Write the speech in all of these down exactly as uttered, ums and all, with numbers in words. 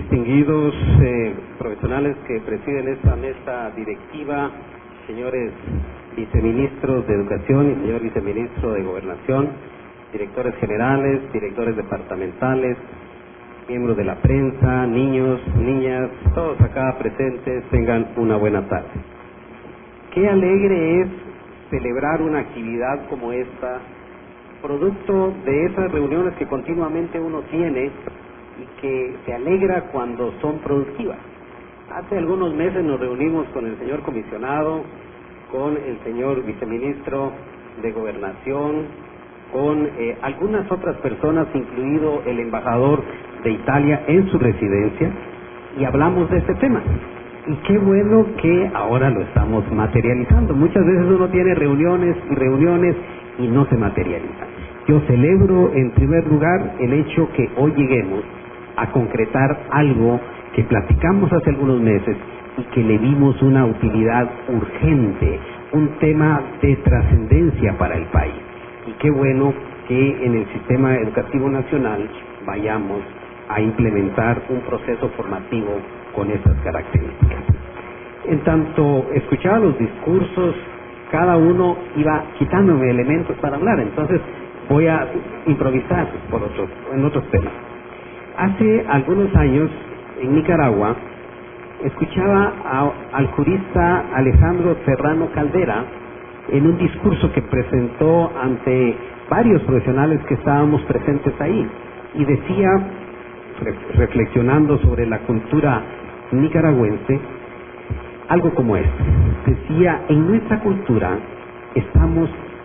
distinguidos eh, profesionales que presiden esta mesa directiva, señores viceministros de Educación y señor viceministro de Gobernación, directores generales, directores departamentales, miembros de la prensa, niños, niñas, todos acá presentes, tengan una buena tarde. Qué alegre es celebrar una actividad como esta, producto de esas reuniones que continuamente uno tiene y que se alegra cuando son productivas. Hace algunos meses nos reunimos con el señor comisionado, con el señor viceministro de Gobernación, con eh, algunas otras personas, incluido el embajador de Italia en su residencia, y hablamos de este tema. Y qué bueno que ahora lo estamos materializando. Muchas veces uno tiene reuniones y reuniones y no se materializa. Yo celebro en primer lugar el hecho que hoy lleguemos a concretar algo que platicamos hace algunos meses y que le vimos una utilidad urgente, un tema de trascendencia para el país. Y qué bueno que en el sistema educativo nacional vayamos a implementar un proceso formativo con esas características. En tanto escuchaba los discursos, cada uno iba quitándome elementos para hablar, entonces voy a improvisar por otros, en otros temas. Hace algunos años, en Nicaragua, escuchaba a, al jurista Alejandro Serrano Caldera en un discurso que presentó ante varios profesionales que estábamos presentes ahí, y decía, reflexionando sobre la cultura nicaragüense, algo como esto. Decía, en nuestra cultura estamos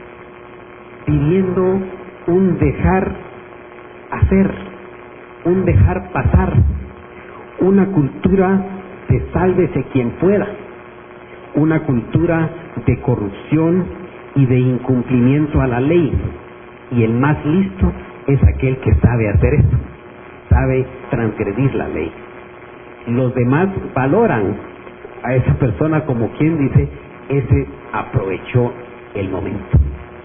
pidiendo un dejar hacer, un dejar pasar, una cultura de sálvese quien pueda, una cultura de corrupción y de incumplimiento a la ley, y el más listo es aquel que sabe hacer esto, sabe transgredir la ley. Los demás valoran a esa persona como quien dice, ese aprovechó el momento.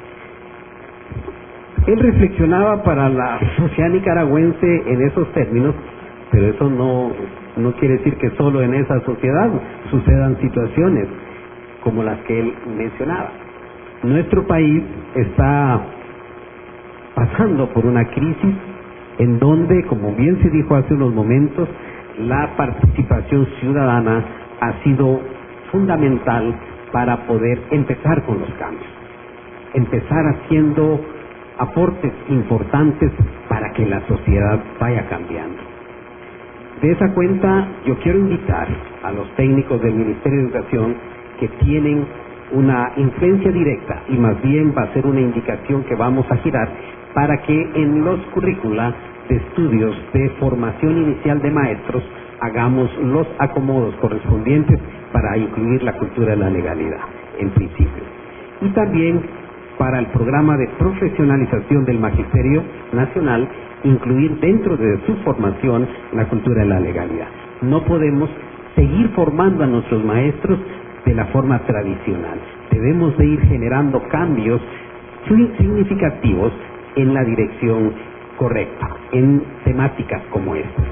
Él reflexionaba para la sociedad nicaragüense en esos términos, pero eso no, no quiere decir que solo en esa sociedad sucedan situaciones como las que él mencionaba. Nuestro país está pasando por una crisis en donde, como bien se dijo hace unos momentos, la participación ciudadana ha sido fundamental para poder empezar con los cambios, empezar haciendo aportes importantes para que la sociedad vaya cambiando. De esa cuenta, yo quiero invitar a los técnicos del Ministerio de Educación que tienen una influencia directa, y más bien va a ser una indicación que vamos a girar para que en los currícula de estudios de formación inicial de maestros hagamos los acomodos correspondientes para incluir la cultura de la legalidad, en principio. Y también para el programa de profesionalización del Magisterio Nacional, incluir dentro de su formación la cultura de la legalidad. No podemos seguir formando a nuestros maestros de la forma tradicional. Debemos de ir generando cambios significativos en la dirección correcta, en temáticas como esta.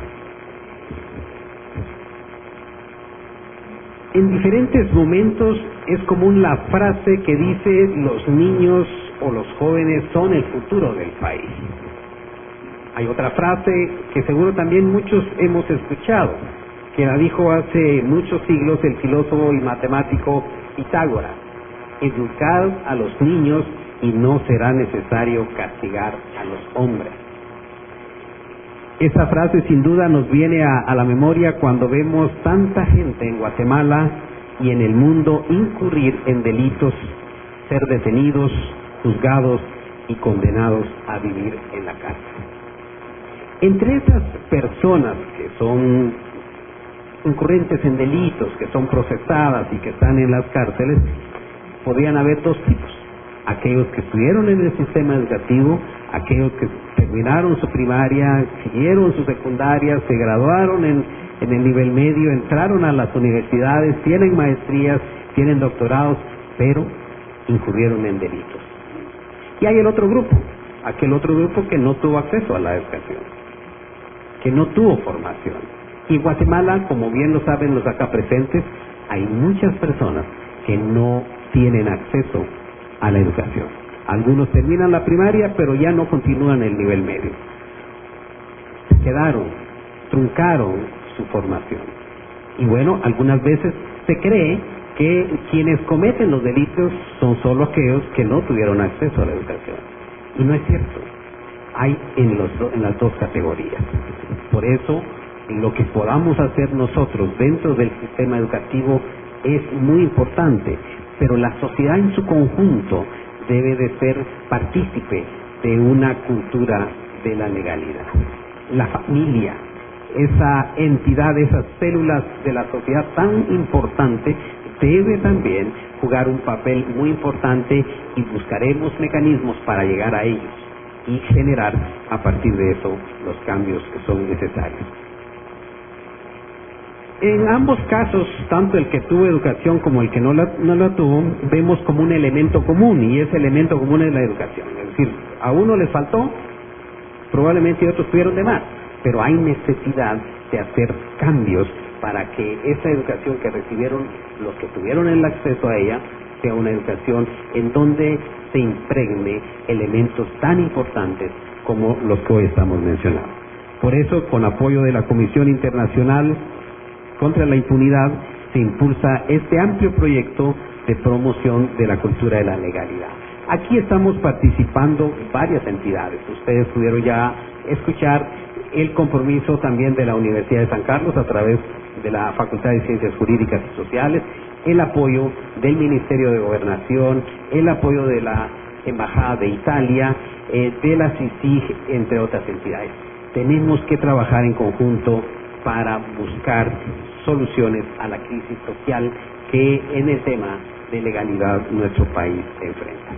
En diferentes momentos es común la frase que dice, los niños o los jóvenes son el futuro del país. Hay otra frase que seguro también muchos hemos escuchado, que la dijo hace muchos siglos el filósofo y matemático Pitágoras: educad a los niños y no será necesario castigar a los hombres. Esa frase sin duda nos viene a, a la memoria cuando vemos tanta gente en Guatemala y en el mundo incurrir en delitos, ser detenidos, juzgados y condenados a vivir en la cárcel. Entre esas personas que son incurrentes en delitos, que son procesadas y que están en las cárceles, podrían haber dos tipos: aquellos que estuvieron en el sistema educativo, aquellos que terminaron su primaria, siguieron su secundaria, se graduaron en, en el nivel medio, entraron a las universidades, tienen maestrías, tienen doctorados, pero incurrieron en delitos. Y hay el otro grupo, aquel otro grupo que no tuvo acceso a la educación, que no tuvo formación, Y en Guatemala, como bien lo saben los acá presentes, hay muchas personas que no tienen acceso a la educación. Algunos terminan la primaria, pero ya no continúan el nivel medio. Quedaron, truncaron su formación. Y bueno, algunas veces se cree que quienes cometen los delitos son solo aquellos que no tuvieron acceso a la educación. Y no es cierto. Hay en, los, en las dos categorías. Por eso, lo que podamos hacer nosotros dentro del sistema educativo es muy importante, pero la sociedad en su conjunto debe de ser partícipe de una cultura de la legalidad. La familia, esa entidad, esas células de la sociedad tan importante, debe también jugar un papel muy importante y buscaremos mecanismos para llegar a ellos y generar a partir de eso los cambios que son necesarios. En ambos casos, tanto el que tuvo educación como el que no la, no la tuvo, vemos como un elemento común, y ese elemento común es la educación. Es decir, a uno les faltó, probablemente otros tuvieron de más, pero hay necesidad de hacer cambios para que esa educación que recibieron los que tuvieron el acceso a ella sea una educación en donde se impregne elementos tan importantes como los que hoy estamos mencionando. Por eso, con apoyo de la Comisión Internacional contra la Impunidad, se impulsa este amplio proyecto de promoción de la cultura de la legalidad. Aquí estamos participando varias entidades. Ustedes pudieron ya escuchar el compromiso también de la Universidad de San Carlos a través de la Facultad de Ciencias Jurídicas y Sociales, el apoyo del Ministerio de Gobernación, el apoyo de la Embajada de Italia, eh, de la C I C I G, entre otras entidades. Tenemos que trabajar en conjunto para buscar soluciones a la crisis social que en el tema de legalidad nuestro país enfrenta.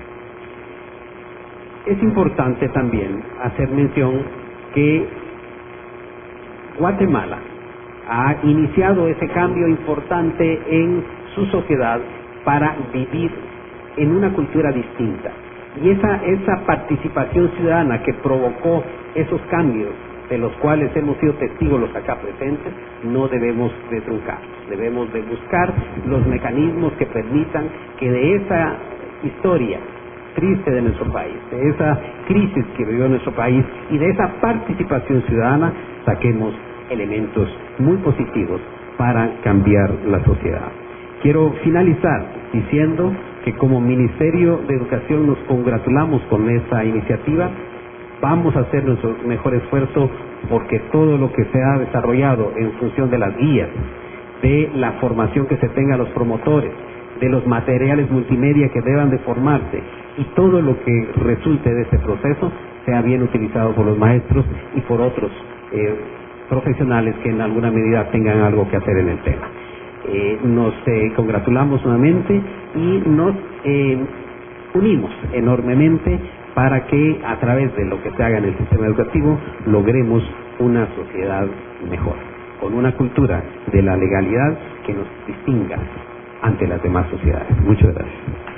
Es importante también hacer mención que Guatemala ha iniciado ese cambio importante en su sociedad para vivir en una cultura distinta. Y esa, esa participación ciudadana que provocó esos cambios de los cuales hemos sido testigos los acá presentes, no debemos de truncar. Debemos de buscar los mecanismos que permitan que de esa historia triste de nuestro país, de esa crisis que vivió nuestro país y de esa participación ciudadana, saquemos elementos muy positivos para cambiar la sociedad. Quiero finalizar diciendo que como Ministerio de Educación nos congratulamos con esta iniciativa. Vamos a hacer nuestro mejor esfuerzo porque todo lo que se ha desarrollado en función de las guías, de la formación que se tenga a los promotores, de los materiales multimedia que deban de formarse y todo lo que resulte de este proceso sea bien utilizado por los maestros y por otros eh, profesionales que en alguna medida tengan algo que hacer en el tema. Eh, nos eh, congratulamos nuevamente y nos eh, unimos enormemente para que a través de lo que se haga en el sistema educativo logremos una sociedad mejor, con una cultura de la legalidad que nos distinga ante las demás sociedades. Muchas gracias.